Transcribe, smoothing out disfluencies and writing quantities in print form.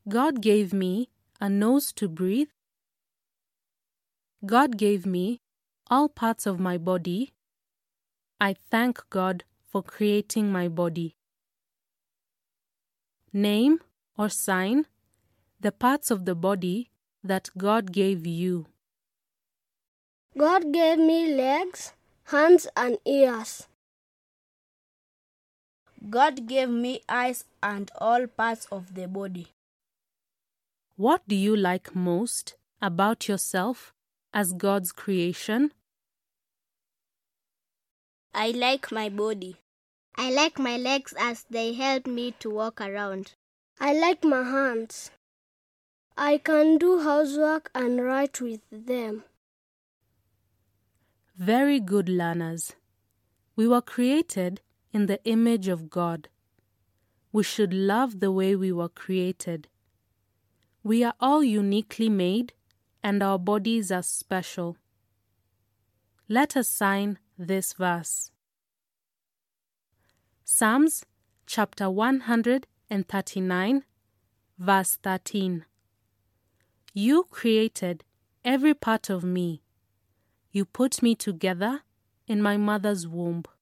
God gave me a nose to breathe. God gave me all parts of my body. I thank God for creating my body. Name or sign the parts of the body that God gave you. God gave me legs, hands, and ears. God gave me eyes and all parts of the body. What do you like most about yourself as God's creation? I like my body. I like my legs as they help me to walk around. I like my hands. I can do housework and write with them. Very good learners. We were created in the image of God. We should love the way we were created. We are all uniquely made, and our bodies are special. Let us sign this verse. Psalms chapter 139, verse 13. You created every part of me. You put me together in my mother's womb.